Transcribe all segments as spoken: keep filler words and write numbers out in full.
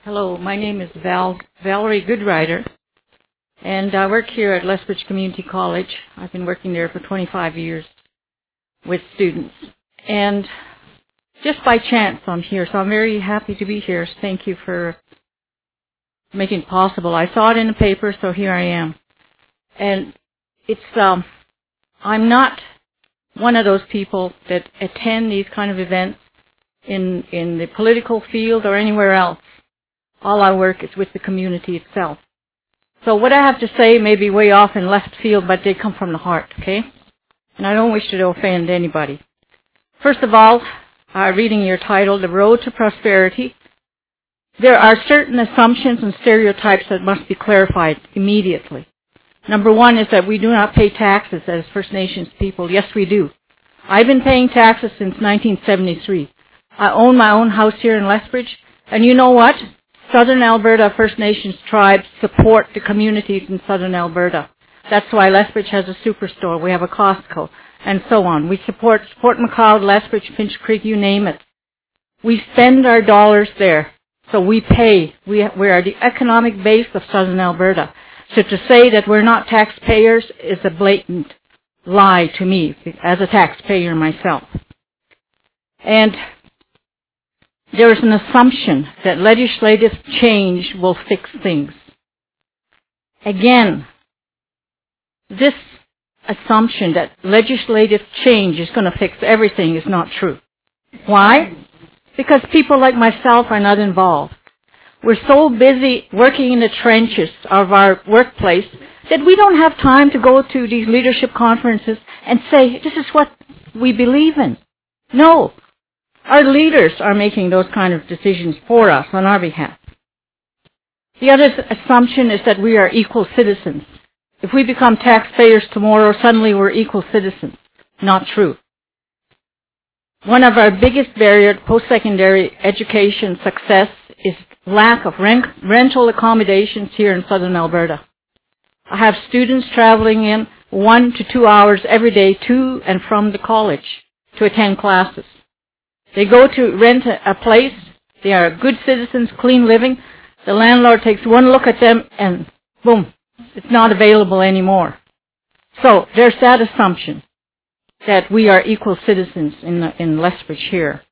Hello, my name is Val Valerie Goodrider, and I work here at Lethbridge Community College. I've been working there for twenty-five years with students. And just by chance I'm here, so I'm very happy to be here. Thank you for making it possible. I saw it in the paper, so here I am. And it's, um, I'm not one of those people that attend these kind of events in, in the political field or anywhere else. All I work is with the community itself. So what I have to say may be way off in left field, but they come from the heart, okay? And I don't wish to offend anybody. First of all, uh, reading your title, The Road to Prosperity, there are certain assumptions and stereotypes that must be clarified immediately. Number one is that we do not pay taxes as First Nations people. Yes, we do. I've been paying taxes since nineteen seventy-three. I own my own house here in Lethbridge, and you know what? Southern Alberta First Nations tribes support the communities in Southern Alberta. That's why Lethbridge has a superstore. We have a Costco, and so on. We support Fort McLeod, Lethbridge, Finch Creek, you name it. We spend our dollars there, so we pay. We, we are the economic base of Southern Alberta. So to say that we're not taxpayers is a blatant lie to me, as a taxpayer myself. And there is an assumption that legislative change will fix things. Again, this assumption that legislative change is going to fix everything is not true. Why? Because people like myself are not involved. We're so busy working in the trenches of our workplace that we don't have time to go to these leadership conferences and say, this is what we believe in. No. Our leaders are making those kind of decisions for us on our behalf. The other assumption is that we are equal citizens. If we become taxpayers tomorrow, suddenly we're equal citizens. Not true. One of our biggest barriers to post-secondary education success is lack of rent, rental accommodations here in Southern Alberta. I have students traveling in one to two hours every day to and from the college to attend classes. They go to rent a place. They are good citizens, clean living. The landlord takes one look at them and boom, it's not available anymore. So there's that assumption that we are equal citizens in, in Lethbridge here.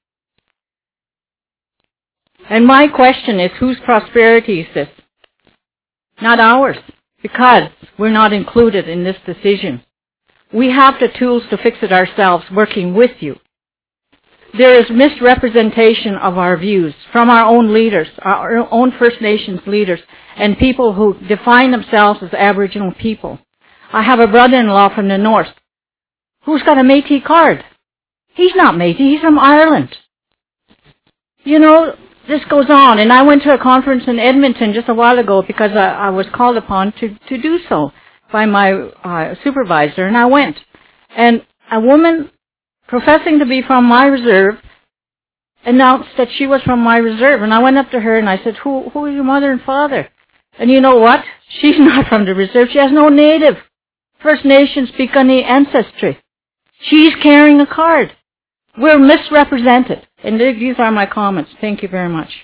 And my question is, whose prosperity is this? Not ours, because we're not included in this decision. We have the tools to fix it ourselves, working with you. There is misrepresentation of our views from our own leaders, our own First Nations leaders, and people who define themselves as Aboriginal people. I have a brother-in-law from the north who's got a Métis card. He's not Métis, he's from Ireland. You know, this goes on. And I went to a conference in Edmonton just a while ago because I, I was called upon to, to do so by my uh, supervisor, and I went. And a woman professing to be from my reserve, announced that she was from my reserve. And I went up to her and I said, who, who are your mother and father? And you know what? She's not from the reserve. She has no native First Nations Piikani ancestry. She's carrying a card. We're misrepresented. And these are my comments. Thank you very much.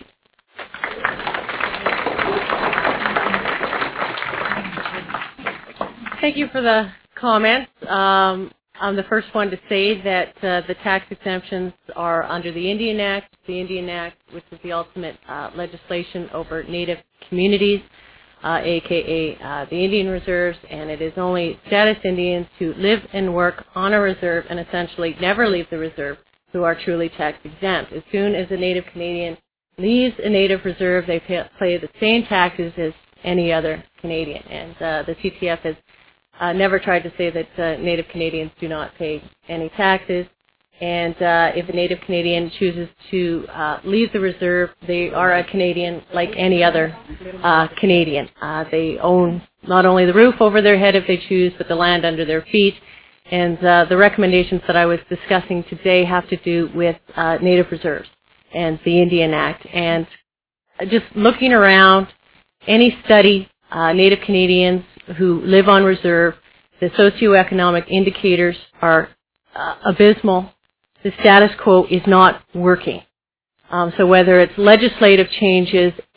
Thank you for the comments. Um, I'm the first one to say that uh, the tax exemptions are under the Indian Act, the Indian Act, which is the ultimate uh, legislation over Native communities, uh, aka uh, the Indian reserves, and it is only status Indians who live and work on a reserve and essentially never leave the reserve who are truly tax exempt. As soon as a Native Canadian leaves a Native reserve, they pay, pay the same taxes as any other Canadian, and uh, the C T F has Uh, never tried to say that uh, Native Canadians do not pay any taxes. And uh, if a Native Canadian chooses to uh, leave the reserve, they are a Canadian like any other uh, Canadian. Uh, they own not only the roof over their head if they choose, but the land under their feet. And uh, the recommendations that I was discussing today have to do with uh, Native reserves and the Indian Act. And just looking around, any study, uh, Native Canadians who live on reserve, the socioeconomic indicators are uh, abysmal. The status quo is not working. Um, so whether it's legislative changes,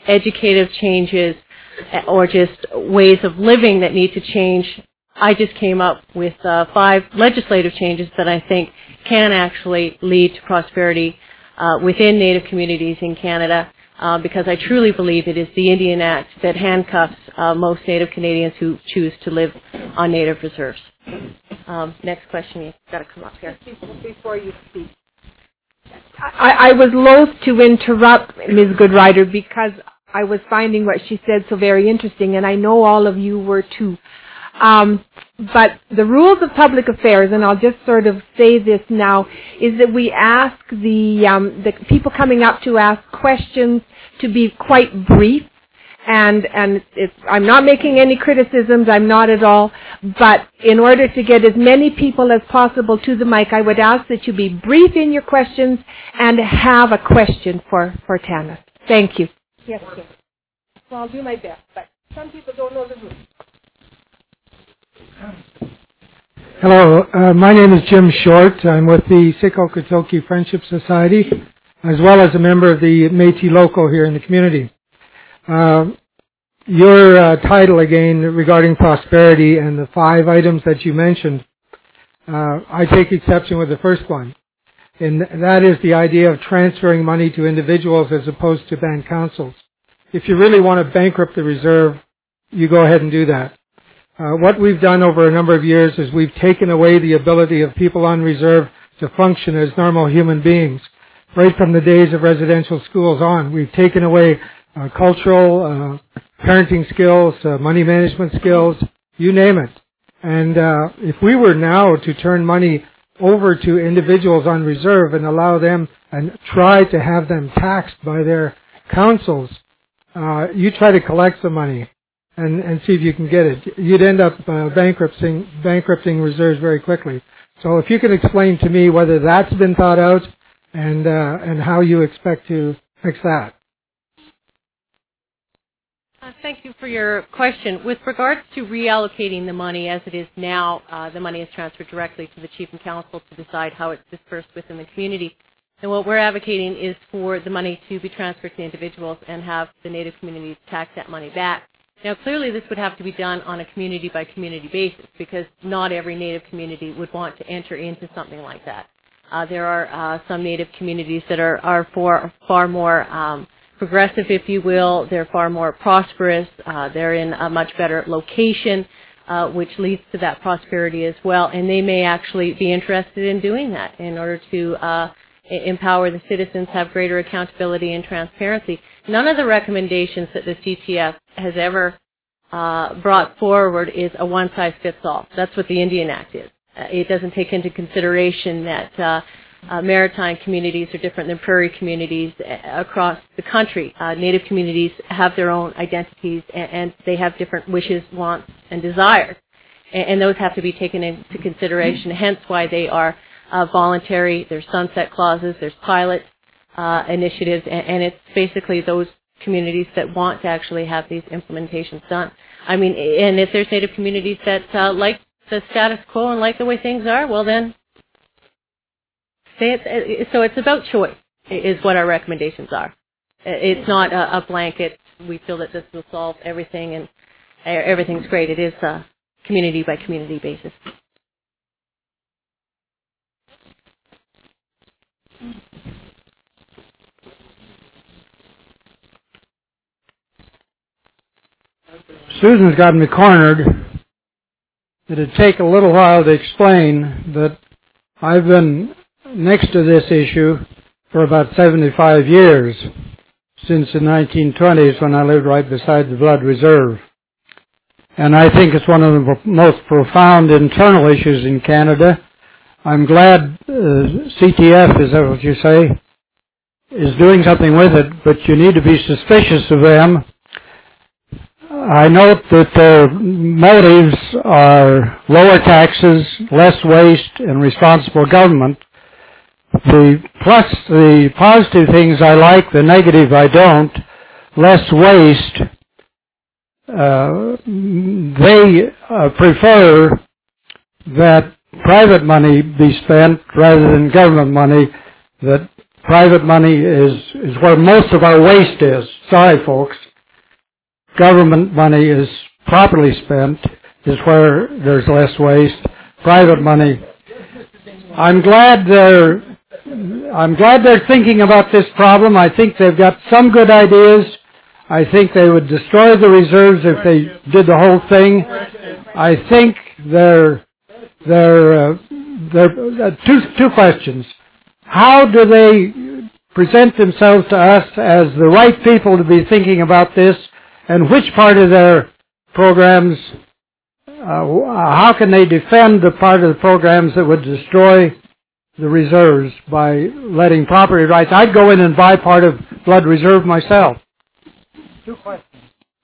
educative changes or just ways of living that need to change, I just came up with uh, five legislative changes that I think can actually lead to prosperity uh, within Native communities in Canada, uh, because I truly believe it is the Indian Act that handcuffs uh, most Native Canadians who choose to live on Native reserves. Um, next question, you've got to come up here. Before you speak. I, I was loath to interrupt Miz Goodrider because I was finding what she said so very interesting, and I know all of you were too. Um, but the rules of public affairs, and I'll just sort of say this now, is that we ask the, um, the people coming up to ask questions to be quite brief. And, and it's, I'm not making any criticisms, I'm not at all, but in order to get as many people as possible to the mic, I would ask that you be brief in your questions and have a question for, for Tanis. Thank you. Yes, sir. Well, I'll do my best, but some people don't know the rules. Hello, uh, my name is Jim Short. I'm with the Sik-O-Katoki Friendship Society, as well as a member of the Métis Local here in the community. Uh, your uh, title again regarding prosperity and the five items that you mentioned, uh, I take exception with the first one. And that is the idea of transferring money to individuals as opposed to band councils. If you really want to bankrupt the reserve, you go ahead and do that. Uh, what we've done over a number of years is we've taken away the ability of people on reserve to function as normal human beings. Right from the days of residential schools on, we've taken away Uh, cultural, uh, parenting skills, uh, money management skills, you name it. And uh, if we were now to turn money over to individuals on reserve and allow them and try to have them taxed by their councils, uh, you try to collect the money and, and see if you can get it. You'd end up uh, bankrupting, bankrupting reserves very quickly. So if you could explain to me whether that's been thought out and uh, and how you expect to fix that. Uh, thank you for your question. With regards to reallocating the money as it is now, uh, the money is transferred directly to the Chief and Council to decide how it's dispersed within the community. And what we're advocating is for the money to be transferred to individuals and have the Native communities tax that money back. Now, clearly this would have to be done on a community-by-community basis because not every Native community would want to enter into something like that. Uh, there are uh, some Native communities that are, are for, far more um, progressive, if you will. They're far more prosperous. Uh, they're in a much better location, uh, which leads to that prosperity as well. And they may actually be interested in doing that in order to uh, empower the citizens, have greater accountability and transparency. None of the recommendations that the C T F has ever uh, brought forward is a one-size-fits-all. That's what the Indian Act is. Uh, it doesn't take into consideration that uh, Uh, maritime communities are different than prairie communities uh, across the country. Uh, Native communities have their own identities and, and they have different wishes, wants, and desires. And, and those have to be taken into consideration, hence why they are uh, voluntary. There's sunset clauses, there's pilot uh, initiatives, and, and it's basically those communities that want to actually have these implementations done. I mean, and if there's Native communities that uh, like the status quo and like the way things are, well then, so it's about choice is what our recommendations are. It's not a, a blanket, we feel that this will solve everything and everything's great. It is a community by community basis. Susan's got me cornered. It'd take a little while to explain that I've been next to this issue for about seventy-five years, since the nineteen twenties when I lived right beside the Blood Reserve. And I think it's one of the most profound internal issues in Canada. I'm glad uh, C T F, is that what you say, is doing something with it, but you need to be suspicious of them. I note that their motives are lower taxes, less waste, and responsible government. The plus, the positive things I like, the negative I don't. Less waste. Uh, they uh, prefer that private money be spent rather than government money. That private money is is where most of our waste is. Sorry, folks. government money is properly spent is where there's less waste. Private money. I'm glad they're I'm glad they're thinking about this problem. I think they've got some good ideas. I think they would destroy the reserves if they did the whole thing. I think they're they're uh, they're uh, two two questions. How do they present themselves to us as the right people to be thinking about this, and which part of their programs? Uh, how can they defend the part of the programs that would destroy the reserves by letting property rights? I'd go in and buy part of Blood Reserve myself. Two questions.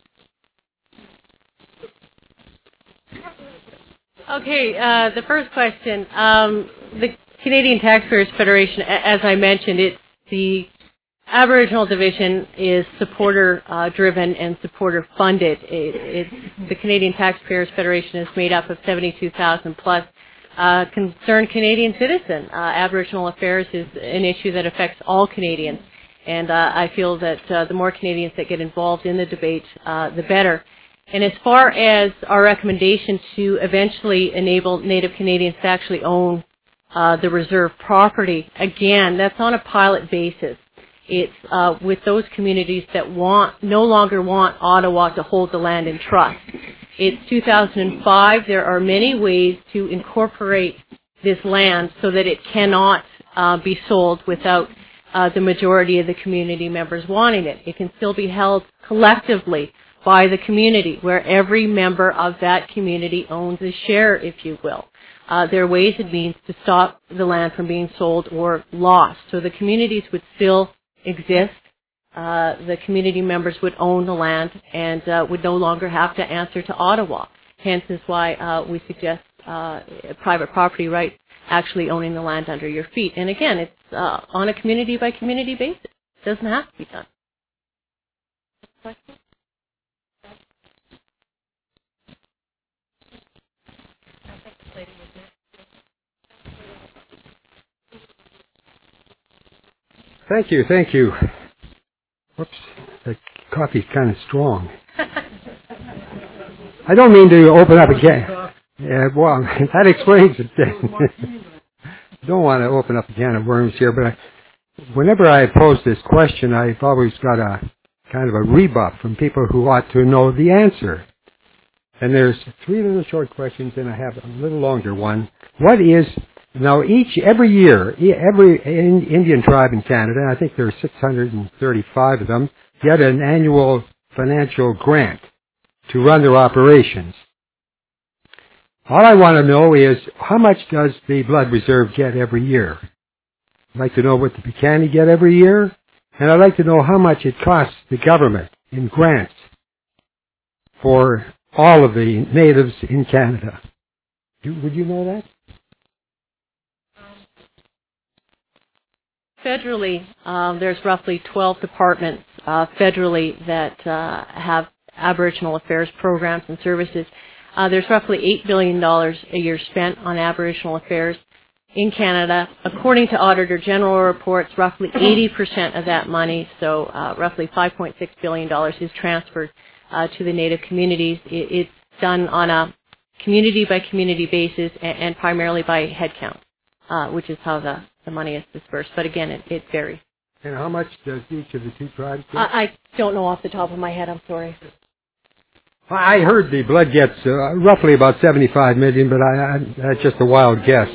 Okay, uh, the first question. Um, the Canadian Taxpayers Federation, as I mentioned, it's the Aboriginal division is supporter-driven uh, and supporter-funded. It, it's, the Canadian Taxpayers Federation is made up of seventy-two thousand plus uh, concerned Canadian citizens. Uh, Aboriginal affairs is an issue that affects all Canadians, and uh, I feel that uh, the more Canadians that get involved in the debate, uh, the better. And as far as our recommendation to eventually enable Native Canadians to actually own uh, the reserve property, again, that's on a pilot basis. It's uh, with those communities that want no longer want Ottawa to hold the land in trust. It's two thousand five. There are many ways to incorporate this land so that it cannot uh, be sold without uh, the majority of the community members wanting it. It can still be held collectively by the community, where every member of that community owns a share, if you will. Uh, there are ways and means to stop the land from being sold or lost. So the communities would still exist. Uh, the community members would own the land and uh, would no longer have to answer to Ottawa. Hence is why uh, we suggest uh, private property right, actually owning the land under your feet. And again, it's uh, on a community by community basis. It doesn't have to be done. Question? Thank you, thank you. Whoops, the coffee's kind of strong. I don't mean to open up again. Yeah, well, that explains it. Don't want to open up a can of worms here, but I, whenever I pose this question, I've always got a kind of a rebuff from people who ought to know the answer. And there's three little short questions, and I have a little longer one. What is Now, each, every year, every Indian tribe in Canada, I think there are six hundred thirty-five of them, get an annual financial grant to run their operations. All I want to know is, how much does the Blood Reserve get every year? I'd like to know what the Piikani get every year, and I'd like to know how much it costs the government in grants for all of the natives in Canada. Would you know that? Federally, um, there's roughly twelve departments uh, federally that uh, have Aboriginal affairs programs and services. Uh, there's roughly eight billion dollars a year spent on Aboriginal affairs in Canada. According to Auditor General reports, roughly eighty percent of that money, so uh, roughly five point six billion dollars, is transferred uh, to the Native communities. It, it's done on a community-by-community basis and, and primarily by headcount, uh, which is how the the money is dispersed, but again, it, it varies. And how much does each of the two tribes get? I, I don't know off the top of my head, I'm sorry. I heard the Blood gets uh, roughly about seventy-five million dollars, but I, I, that's just a wild guess.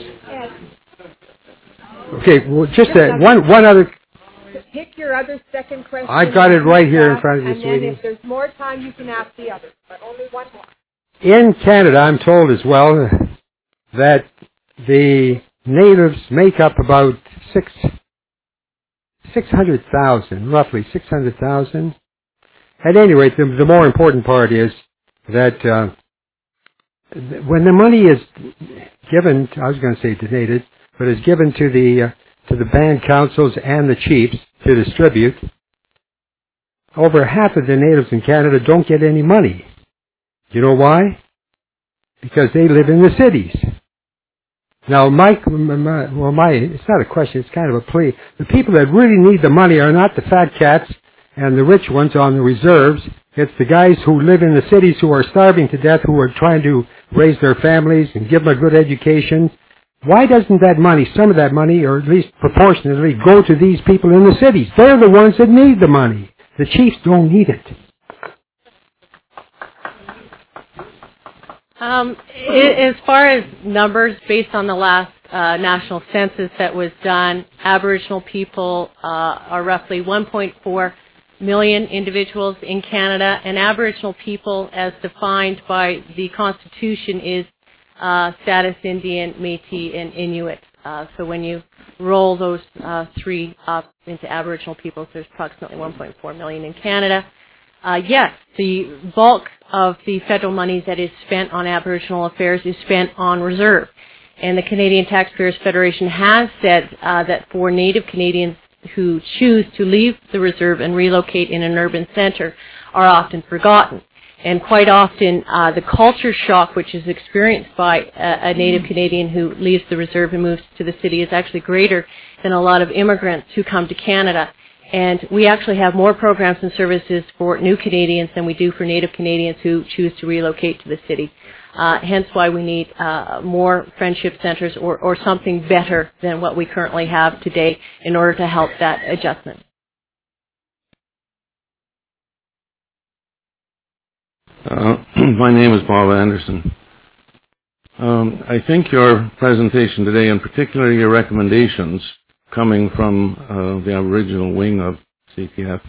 Okay, well, just a, one, one other... Pick your other second question. I've got it right here in front of you, and sweetie. And then if there's more time, you can ask the others, but only one more. In Canada, I'm told as well that the natives make up about six six hundred thousand, roughly six hundred thousand. At any rate, the, the more important part is that uh, when the money is given, I was going to say donated, but is given to the uh, to the band councils and the chiefs to distribute, over half of the natives in Canada don't get any money. You know why? Because they live in the cities. Now, Mike, my, well, my, it's not a question, it's kind of a plea. The people that really need the money are not the fat cats and the rich ones on the reserves. It's the guys who live in the cities who are starving to death, who are trying to raise their families and give them a good education. Why doesn't that money, some of that money, or at least proportionately, go to these people in the cities? They're the ones that need the money. The chiefs don't need it. Um, as far as numbers, based on the last uh, national census that was done, Aboriginal people uh, are roughly one point four million individuals in Canada, and Aboriginal people, as defined by the Constitution, is uh, status Indian, Métis, and Inuit. Uh, so when you roll those uh, three up into Aboriginal peoples, there's approximately one point four million in Canada. Uh, yes, the bulk of the federal money that is spent on Aboriginal affairs is spent on reserve. And the Canadian Taxpayers Federation has said uh, that for Native Canadians who choose to leave the reserve and relocate in an urban centre are often forgotten. And quite often uh, the culture shock which is experienced by a, a Native Canadian who leaves the reserve and moves to the city is actually greater than a lot of immigrants who come to Canada. And we actually have more programs and services for new Canadians than we do for Native Canadians who choose to relocate to the city. Uh, hence why we need uh, more friendship centres or, or something better than what we currently have today in order to help that adjustment. Uh, my name is Bob Anderson. Um, I think your presentation today, and particularly your recommendations coming from uh, the Aboriginal wing of C T F,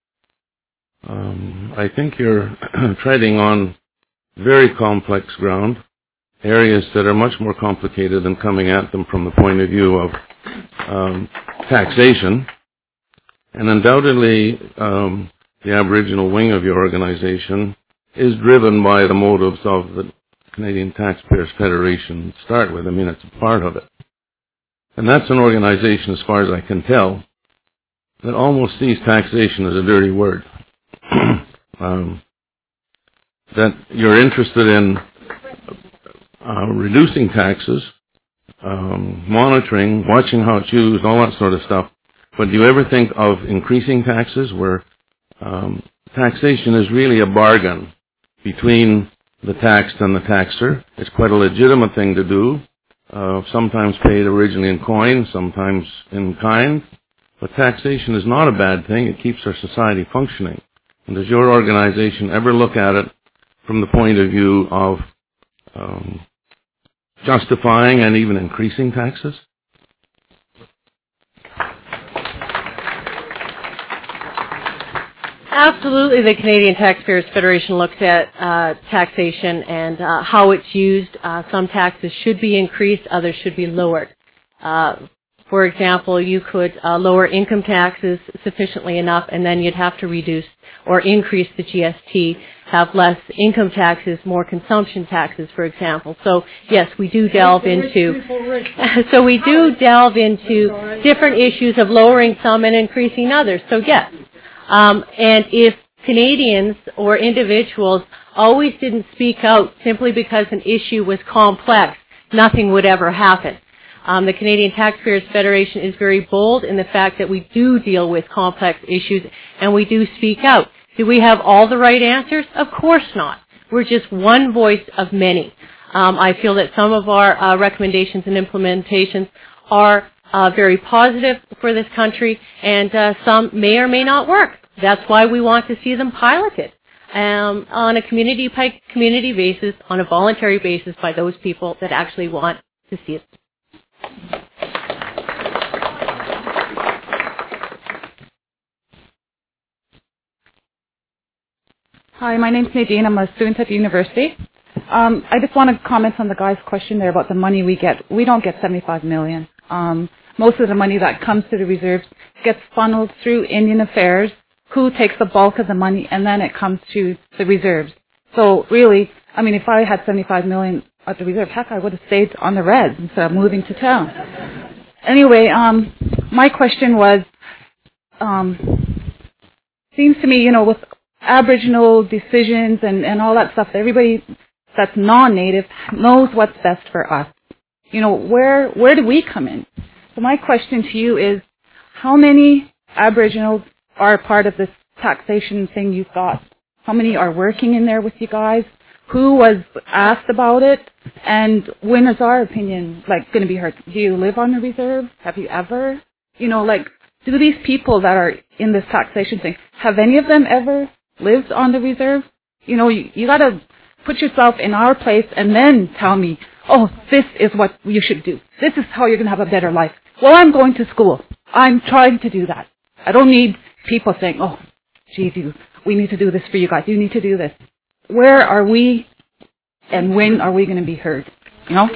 um, I think you're treading on very complex ground, areas that are much more complicated than coming at them from the point of view of um, taxation. And undoubtedly, um, the Aboriginal wing of your organization is driven by the motives of the Canadian Taxpayers Federation to start with. I mean, it's a part of it. And that's an organization, as far as I can tell, that almost sees taxation as a dirty word. um, that you're interested in uh, reducing taxes, um, monitoring, watching how it's used, all that sort of stuff. But do you ever think of increasing taxes where um, taxation is really a bargain between the taxed and the taxer? It's quite a legitimate thing to do, uh, sometimes paid originally in coin, sometimes in kind. But taxation is not a bad thing. It keeps our society functioning. And does your organization ever look at it from the point of view of um, justifying and even increasing taxes? Absolutely, the Canadian Taxpayers Federation looks at uh, taxation and uh, how it's used. Uh, some taxes should be increased, others should be lowered. Uh, for example, you could uh, lower income taxes sufficiently enough, and then you'd have to reduce or increase the G S T, have less income taxes, more consumption taxes, for example. So yes, we do delve into so we do delve into different issues of lowering some and increasing others. So yes. Um, and if Canadians or individuals always didn't speak out simply because an issue was complex, nothing would ever happen. Um, the Canadian Taxpayers Federation is very bold in the fact that we do deal with complex issues and we do speak out. Do we have all the right answers? Of course not. We're just one voice of many. Um, I feel that some of our uh, recommendations and implementations are uh, very positive for this country, and uh, some may or may not work. That's why we want to see them piloted um, on a community by community basis, on a voluntary basis by those people that actually want to see it. Hi, my name's Nadine. I'm a student at the university. Um, I just want to comment on the guy's question there about the money we get. We don't get seventy-five million dollars. Um, most of the money that comes to the reserves gets funneled through Indian Affairs, who takes the bulk of the money, and then it comes to the reserves. So really, I mean, if I had seventy-five million dollars at the reserve, heck, I would have stayed on the reds instead of moving to town. Anyway, um, my question was, um, seems to me, you know, with Aboriginal decisions and, and all that stuff, everybody that's non-native knows what's best for us. You know, where where do we come in? So my question to you is, how many Aboriginals are part of this taxation thing you've got? How many are working in there with you guys? Who was asked about it? And when is our opinion, like, going to be heard? Do you live on the reserve? Have you ever? You know, like, do these people that are in this taxation thing, have any of them ever lived on the reserve? You know, you, you got to put yourself in our place and then tell me, oh, this is what you should do. This is how you're going to have a better life. Well, I'm going to school. I'm trying to do that. I don't need people saying, oh, geez, you, we need to do this for you guys. You need to do this. Where are we and when are we going to be heard? You know?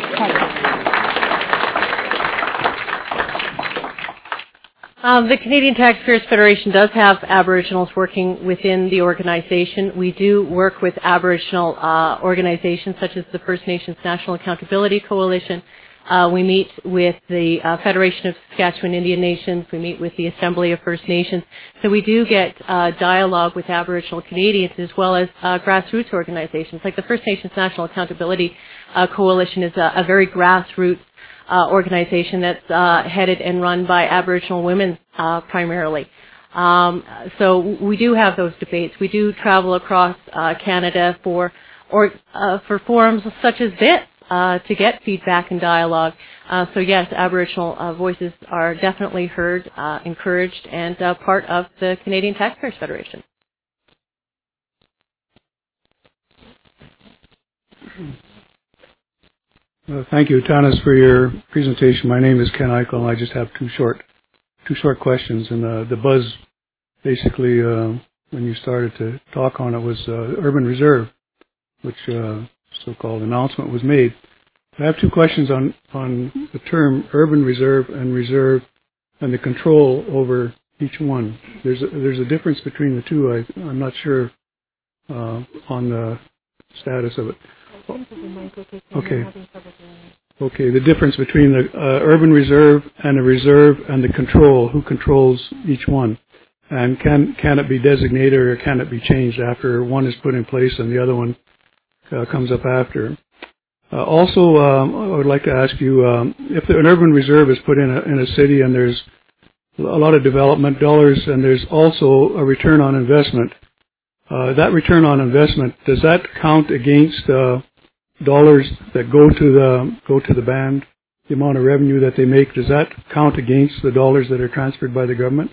Um, the Canadian Taxpayers Federation does have Aboriginals working within the organization. We do work with Aboriginal uh, organizations such as the First Nations National Accountability Coalition. Uh, we meet with the uh, Federation of Saskatchewan Indian Nations. We meet with the Assembly of First Nations. So we do get uh, dialogue with Aboriginal Canadians as well as uh, grassroots organizations. Like the First Nations National Accountability uh, Coalition is a, a very grassroots Uh, organization that's uh, headed and run by Aboriginal women uh, primarily. Um, so we do have those debates. We do travel across uh, Canada for or uh, for forums such as this uh, to get feedback and dialogue. Uh, so yes, Aboriginal uh, voices are definitely heard, uh, encouraged, and uh, part of the Canadian Taxpayers Federation. Uh, thank you, Tanis, for your presentation. My name is Ken Eichel, and I just have two short, two short questions. And uh, the buzz, basically, uh, when you started to talk on it, was uh, Urban Reserve, which uh, so-called announcement was made. I have two questions on on the term Urban Reserve and Reserve, and the control over each one. There's a, there's a difference between the two. I, I'm not sure uh, on the status of it. Okay. Okay, the difference between the uh, urban reserve and a reserve and the control, who controls each one? And can can it be designated or can it be changed after one is put in place and the other one uh, comes up after? Uh, also, um, I would like to ask you, um, if the, an urban reserve is put in a, in a city and there's a lot of development dollars and there's also a return on investment, uh, that return on investment, does that count against uh, dollars that go to the go to the band, the amount of revenue that they make, does that count against the dollars that are transferred by the government?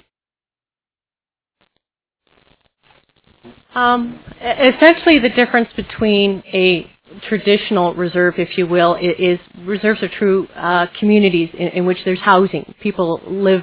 Um, essentially, the difference between a traditional reserve, if you will, is reserves are true uh, communities in, in which there's housing. People live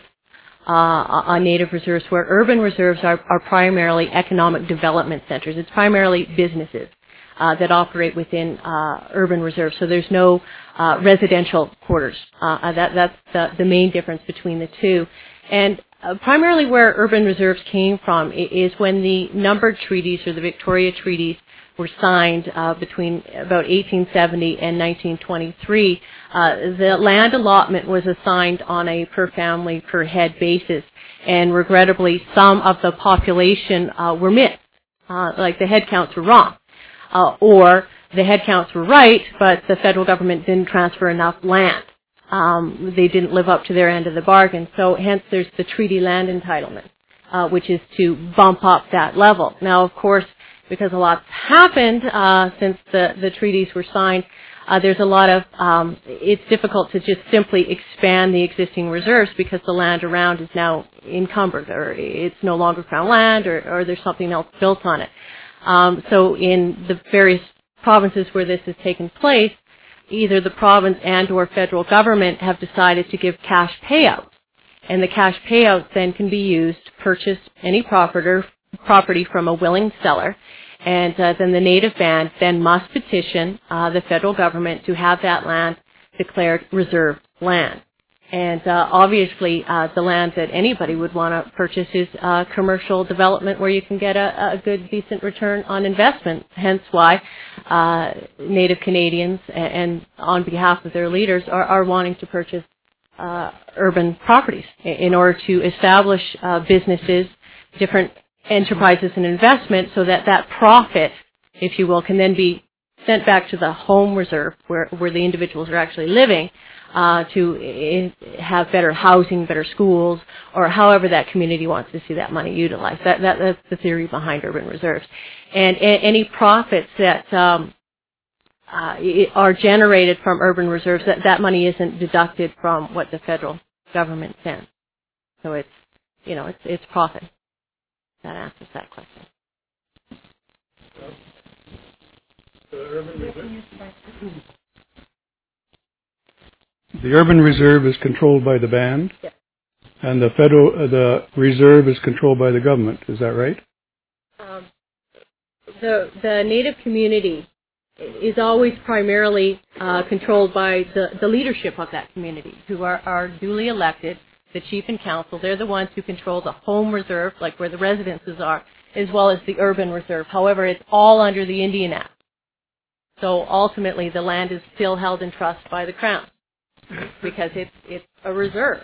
uh, on native reserves, where urban reserves are, are primarily economic development centers. It's primarily businesses Uh, that operate within uh, urban reserves. So there's no uh, residential quarters. Uh, that, that's the, the main difference between the two. And uh, primarily where urban reserves came from is when the numbered treaties or the Victoria treaties were signed uh, between about eighteen seventy and nineteen twenty-three. Uh, the land allotment was assigned on a per family, per head basis. And regrettably, some of the population uh, were missed. Uh, like the head counts were wrong. Uh, or the head counts were right, but the federal government didn't transfer enough land. Um, they didn't live up to their end of the bargain. So hence there's the treaty land entitlement, uh, which is to bump up that level. Now, of course, because a lot's happened uh, since the, the treaties were signed, uh, there's a lot of, um, it's difficult to just simply expand the existing reserves because the land around is now encumbered, or it's no longer Crown land, or, or there's something else built on it. Um, so in the various provinces where this has taken place, either the province and or federal government have decided to give cash payouts. And the cash payouts then can be used to purchase any property, property from a willing seller. And uh, then the native band then must petition uh, the federal government to have that land declared reserve land. And uh, obviously, uh, the land that anybody would want to purchase is uh, commercial development where you can get a, a good, decent return on investment. Hence why uh, Native Canadians and, and on behalf of their leaders are, are wanting to purchase uh, urban properties in order to establish uh, businesses, different enterprises and investment, so that that profit, if you will, can then be sent back to the home reserve where, where the individuals are actually living. uh, to I- have better housing, better schools, or however that community wants to see that money utilized. That, that that's the theory behind urban reserves. And a- any profits that um, uh, are generated from urban reserves, that, that money isn't deducted from what the federal government sends. So it's, you know, it's it's profit. That answers that question. The urban reserve is controlled by the band, yeah. and the federal uh, the reserve is controlled by the government. Is that right? Um, the the Native community is always primarily uh, controlled by the, the leadership of that community, who are, are duly elected, the chief and council. They're the ones who control the home reserve, like where the residences are, as well as the urban reserve. However, it's all under the Indian Act. So ultimately, the land is still held in trust by the Crown, because it's it's a reserve.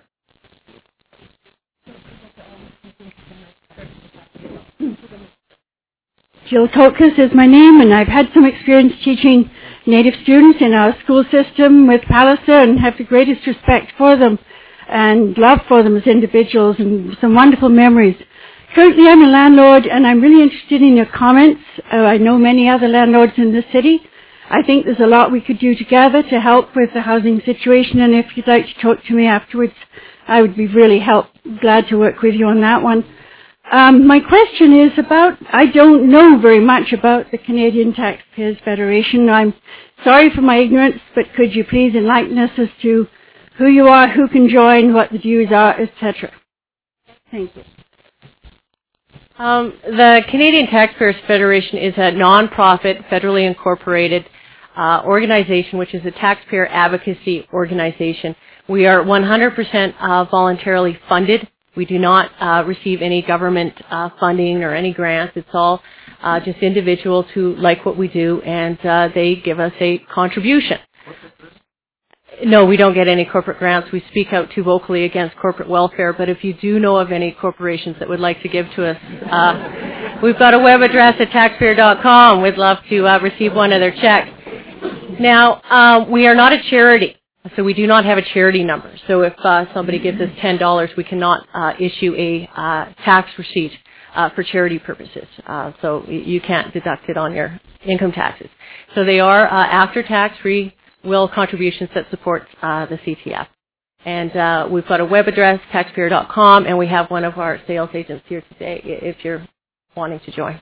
Jill Tokas is my name, and I've had some experience teaching Native students in our school system with Palliser, and have the greatest respect for them and love for them as individuals, and some wonderful memories. Currently, I'm a landlord, and I'm really interested in your comments. Uh, I know many other landlords in the city. I think there's a lot we could do together to help with the housing situation, and if you'd like to talk to me afterwards, I would be really help, glad to work with you on that one. Um, my question is about, I don't know very much about the Canadian Taxpayers Federation. I'm sorry for my ignorance, but could you please enlighten us as to who you are, who can join, what the dues are, et cetera. Thank you. Um, the Canadian Taxpayers Federation is a non-profit, federally incorporated uh, organization, which is a taxpayer advocacy organization. We are one hundred percent uh, voluntarily funded. We do not uh, receive any government uh, funding or any grants. It's all uh, just individuals who like what we do, and uh, they give us a contribution. No, we don't get any corporate grants. We speak out too vocally against corporate welfare, but if you do know of any corporations that would like to give to us, uh, we've got a web address at taxpayer dot com. We'd love to uh, receive one of their checks. Now, uh, we are not a charity, so we do not have a charity number. So if uh, somebody gives us ten dollars, we cannot uh, issue a uh, tax receipt uh, for charity purposes. Uh, so you can't deduct it on your income taxes. So they are uh, after-tax free will contributions that support uh, the C T F. And uh, we've got a web address, taxpayer dot com, and we have one of our sales agents here today if you're wanting to join.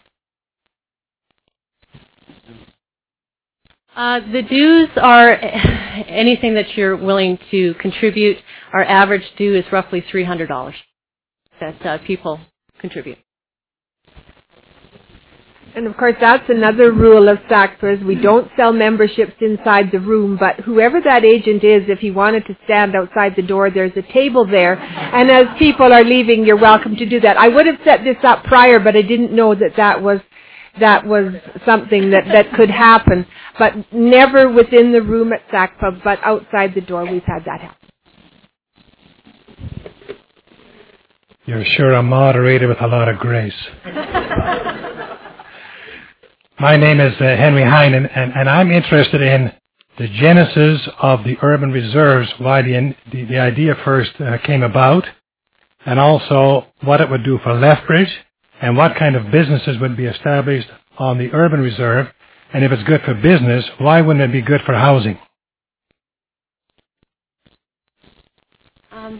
Uh, the dues are anything that you're willing to contribute. Our average due is roughly three hundred dollars that uh, people contribute. And of course, that's another rule of SACPERS. We don't sell memberships inside the room, but whoever that agent is, if he wanted to stand outside the door, there's a table there. And as people are leaving, you're welcome to do that. I would have set this up prior, but I didn't know that that was that was something that, that could happen. But never within the room at SACPub, but outside the door, we've had that happen. You're sure a moderator with a lot of grace. My name is uh, Henry Heinen, and, and I'm interested in the genesis of the urban reserves, why the, the, the idea first uh, came about, and also what it would do for Lethbridge, and what kind of businesses would be established on the urban reserve, and if it's good for business, why wouldn't it be good for housing? Um,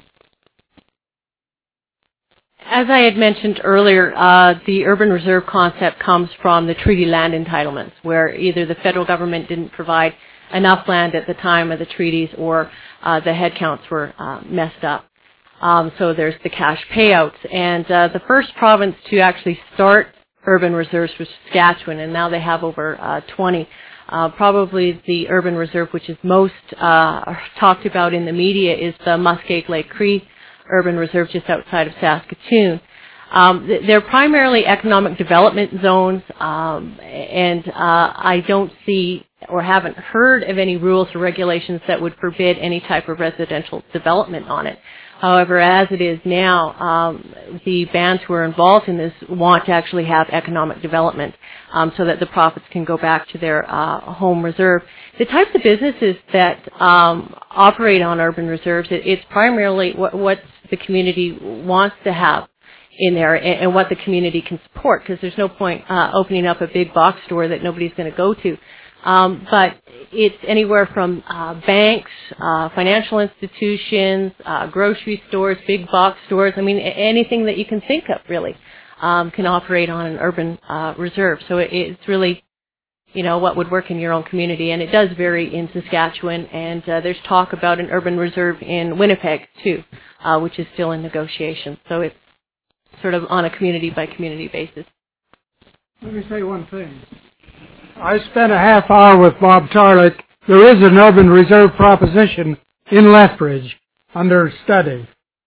as I had mentioned earlier, uh, the urban reserve concept comes from the treaty land entitlements, where either the federal government didn't provide enough land at the time of the treaties, or uh, the headcounts were uh, messed up. Um, so there's the cash payouts. And uh, the first province to actually start urban reserves was Saskatchewan, and now they have over uh, twenty. Uh, probably the urban reserve which is most uh, talked about in the media is the Muskeg Lake Cree Urban Reserve just outside of Saskatoon. Um, they're primarily economic development zones, um, and uh, I don't see or haven't heard of any rules or regulations that would forbid any type of residential development on it. However, as it is now, um, the bands who are involved in this want to actually have economic development. um, so that the profits can go back to their uh, home reserve. The types of businesses that um, operate on urban reserves, it, it's primarily what, what the community wants to have in there and, and what the community can support, because there's no point uh, opening up a big box store that nobody's going to go to. Um, but it's anywhere from uh, banks, uh, financial institutions, uh, grocery stores, big box stores. I mean, anything that you can think of, really, um, can operate on an urban uh, reserve. So it, it's really, you know, what would work in your own community. And it does vary in Saskatchewan. And uh, there's talk about an urban reserve in Winnipeg, too, uh, which is still in negotiation. So it's sort of on a community-by-community basis. Let me say one thing. I spent a half hour with Bob Tarlick. There is an urban reserve proposition in Lethbridge under study.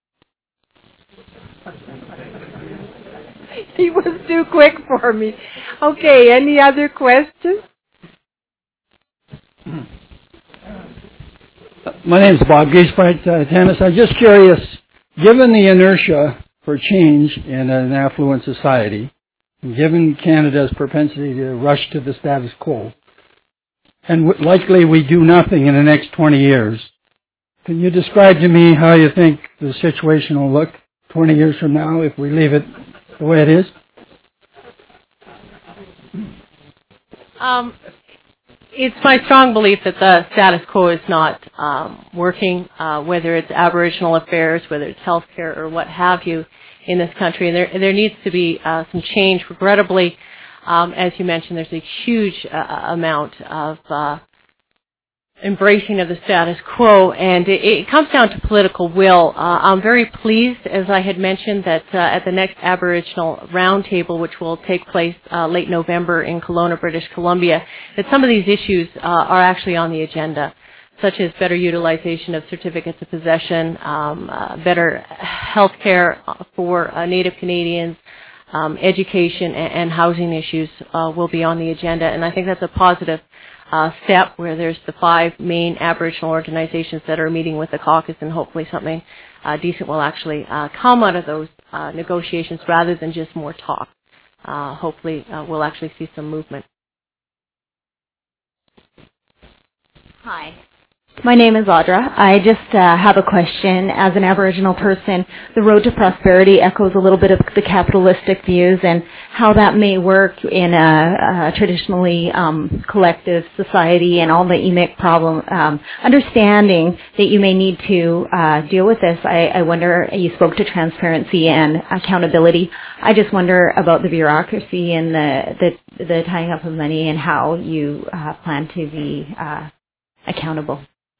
He was too quick for me. Okay, any other questions? My name is Bob Giesbrecht, uh, Tanis. I'm just curious, given the inertia for change in an affluent society, given Canada's propensity to rush to the status quo, and w- likely we do nothing in the next twenty years, can you describe to me how you think the situation will look twenty years from now if we leave it the way it is? Um, it's my strong belief that the status quo is not um, working, uh, whether it's Aboriginal affairs, whether it's healthcare, or what have you, in this country, and there there needs to be uh, some change. Regrettably, um, as you mentioned, there's a huge uh, amount of uh, embracing of the status quo, and it, it comes down to political will. Uh, I'm very pleased, as I had mentioned, that uh, at the next Aboriginal Roundtable, which will take place uh, late November in Kelowna, British Columbia, that some of these issues uh, are actually on the agenda, such as better utilization of certificates of possession, um, uh, better health care for uh, Native Canadians, um, education and, and housing issues uh, will be on the agenda. And I think that's a positive uh, step where there's the five main Aboriginal organizations that are meeting with the caucus, and hopefully something uh, decent will actually uh, come out of those uh, negotiations rather than just more talk. Uh, hopefully uh, we'll actually see some movement. Hi. My name is Audra. I just uh, have a question. As an Aboriginal person, the road to prosperity echoes a little bit of the capitalistic views and how that may work in a, a traditionally um, collective society and all the E M I C problem. Um, understanding that you may need to uh, deal with this, I, I wonder, you spoke to transparency and accountability. I just wonder about the bureaucracy and the, the, the tying up of money and how you uh, plan to be uh, accountable.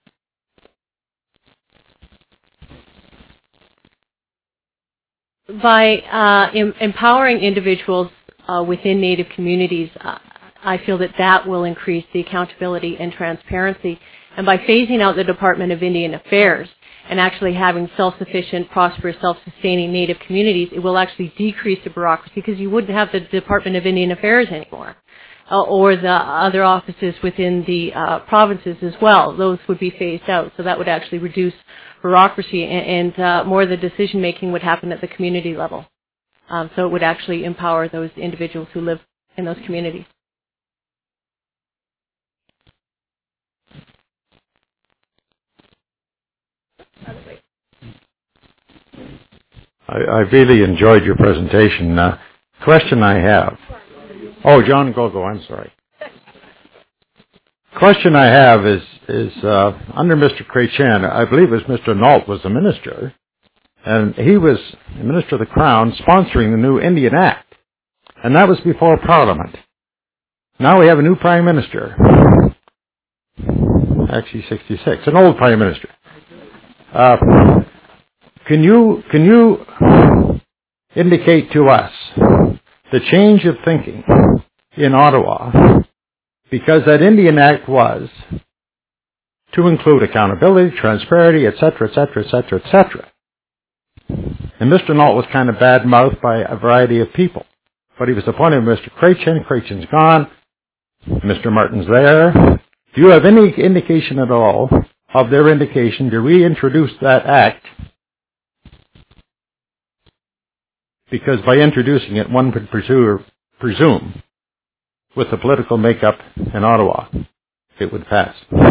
By uh, em- empowering individuals uh, within Native communities, uh, I feel that that will increase the accountability and transparency. And by phasing out the Department of Indian Affairs and actually having self-sufficient, prosperous, self-sustaining Native communities, it will actually decrease the bureaucracy, because you wouldn't have the Department of Indian Affairs anymore, uh, or the other offices within the uh, provinces as well. Those would be phased out, so that would actually reduce bureaucracy, and, and uh, more of the decision making would happen at the community level. Um, so it would actually empower those individuals who live in those communities. I, I really enjoyed your presentation. Uh, question I have. Oh, John Gogo, I'm sorry. Question I have is, is uh, under Mister Chrétien, I believe it was Mister Nault was the minister, and he was the Minister of the Crown sponsoring the new Indian Act, and that was before Parliament. Now we have a new Prime Minister, actually sixty-six, an old Prime Minister. Uh, can you can you indicate to us the change of thinking in Ottawa? Because that Indian Act was to include accountability, transparency, et cetera, et cetera, et cetera, et cetera. And Mister Nault was kind of bad-mouthed by a variety of people. But he was appointed by Mister Chrétien. Chrétien's gone. Mister Martin's there. Do you have any indication at all of their indication to reintroduce that act? Because by introducing it, one would presume with the political makeup in Ottawa, it would pass?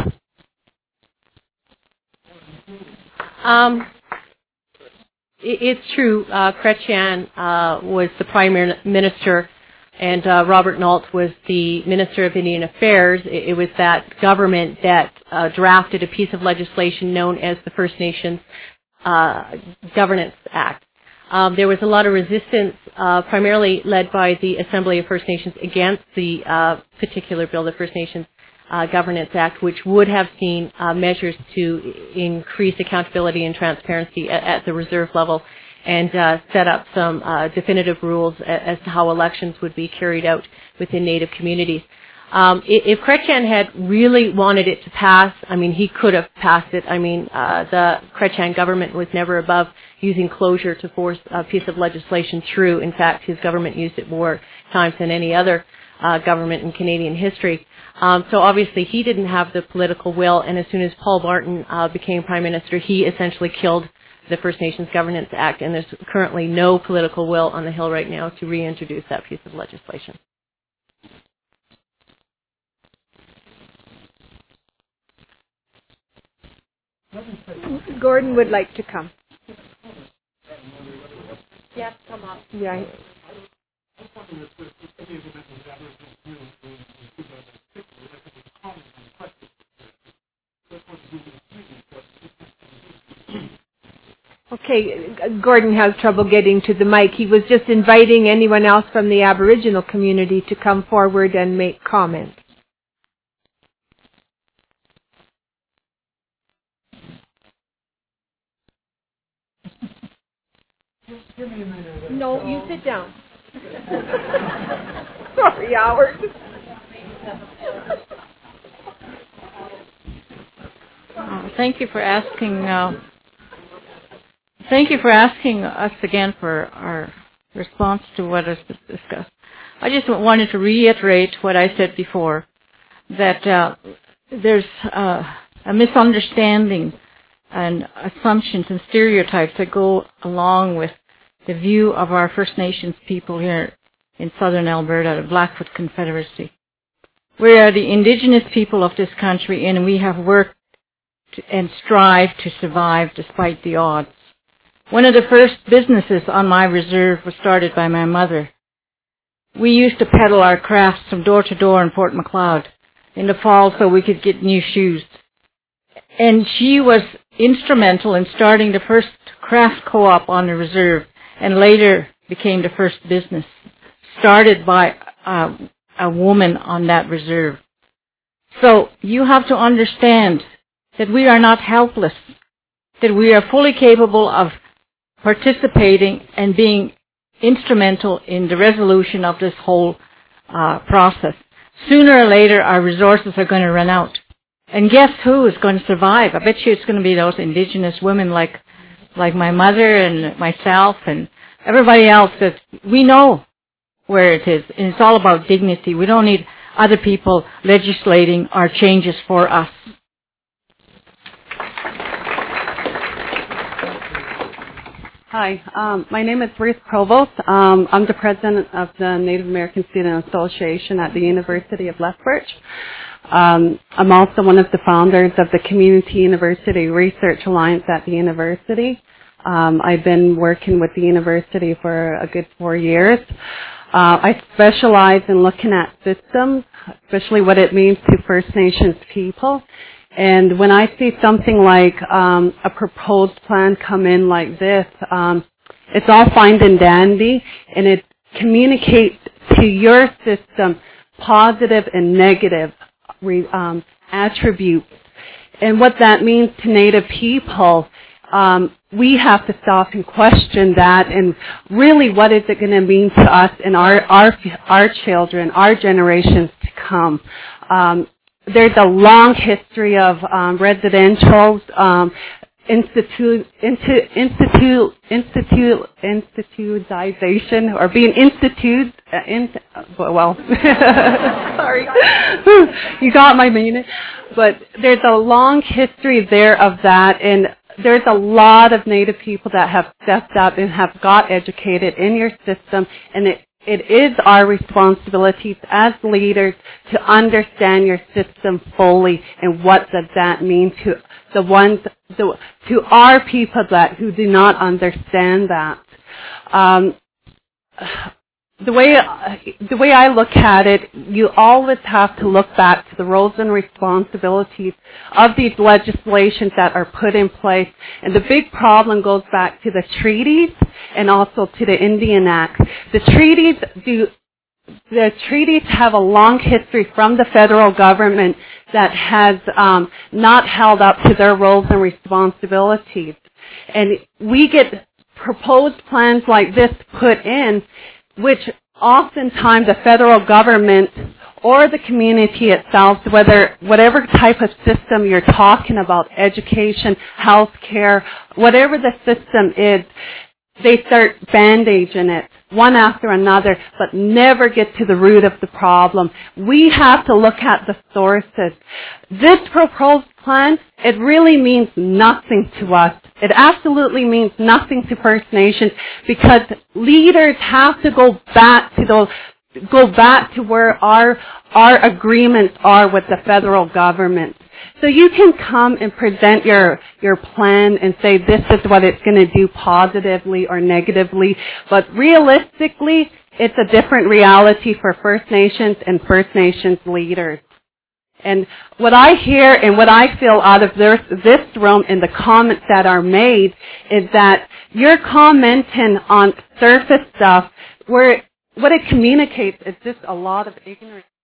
Um, it, it's true. Uh, Chrétien uh, was the Prime Minister, and uh, Robert Nault was the Minister of Indian Affairs. It, it was that government that uh, drafted a piece of legislation known as the First Nations uh, Governance Act. Um, there was a lot of resistance, uh, primarily led by the Assembly of First Nations, against the uh, particular bill, the First Nations uh, Governance Act, which would have seen uh, measures to increase accountability and transparency at, at the reserve level, and uh, set up some uh, definitive rules as to how elections would be carried out within Native communities. Um, if Chrétien had really wanted it to pass, I mean, he could have passed it. I mean, uh, the Chrétien government was never above using closure to force a piece of legislation through. In fact, his government used it more times than any other uh, government in Canadian history. Um, so obviously he didn't have the political will, and as soon as Paul Martin uh, became Prime Minister, he essentially killed the First Nations Governance Act, and there's currently no political will on the Hill right now to reintroduce that piece of legislation. Gordon would like to come. Yes, come up. Yeah. Okay, Gordon has trouble getting to the mic. He was just inviting anyone else from the Aboriginal community to come forward and make comments. No, you sit down. Sorry, Howard. Uh, thank you for asking. Uh, thank you for asking us again for our response to what is discussed. I just wanted to reiterate what I said before, that uh, there's uh, a misunderstanding and assumptions and stereotypes that go along with the view of our First Nations people here in southern Alberta, the Blackfoot Confederacy. We are the Indigenous people of this country, and we have worked to, and strived to survive despite the odds. One of the first businesses on my reserve was started by my mother. We used to peddle our crafts from door to door in Port Macleod in the fall so we could get new shoes. And she was instrumental in starting the first craft co-op on the reserve, and later became the first business, started by uh, a woman on that reserve. So you have to understand that we are not helpless, that we are fully capable of participating and being instrumental in the resolution of this whole uh, process. Sooner or later, our resources are going to run out. And guess who is going to survive? I bet you it's going to be those Indigenous women like like my mother and myself and everybody else, that we know where it is. And it's all about dignity. We don't need other people legislating our changes for us. Hi, um, my name is Ruth Provost. Um, I'm the president of the Native American Student Association at the University of Lethbridge. Um, I'm also one of the founders of the Community University Research Alliance at the university. Um, I've been working with the university for a good four years. Uh, I specialize in looking at systems, especially what it means to First Nations people. And when I see something like um, a proposed plan come in like this, um, it's all fine and dandy, and it communicates to your system positive and negative um, attributes. And what that means to Native people, um, we have to stop and question that, and really what is it going to mean to us and our our our children, our generations to come. Um, there's a long history of um, residentials, um, institute, institute, institute, institute, institutization, or being instituted. Uh, in, well, sorry, you got my meaning. But there's a long history there of that, and there's a lot of Native people that have stepped up and have got educated in your system, and it it is our responsibility as leaders to understand your system fully and what does that mean to the ones, the, to our people that who do not understand that. Um, the way the way I look at it, you always have to look back to the roles and responsibilities of these legislations that are put in place. And the big problem goes back to the treaties and also to the Indian Act. The treaties do the treaties have a long history from the federal government that has um, not held up to their roles and responsibilities. And we get proposed plans like this put in, which oftentimes the federal government or the community itself, whether whatever type of system you're talking about, education, health care, whatever the system is, they start bandaging it one after another, but never get to the root of the problem. We have to look at the sources. This proposed plan, it really means nothing to us. It absolutely means nothing to First Nations because leaders have to go back to those, go back to where our our agreements are with the federal government. So you can come and present your, your plan and say this is what it's going to do positively or negatively, but realistically, it's a different reality for First Nations and First Nations leaders. And what I hear and what I feel out of this, this room and the comments that are made is that you're commenting on surface stuff where what it communicates is just a lot of ignorance.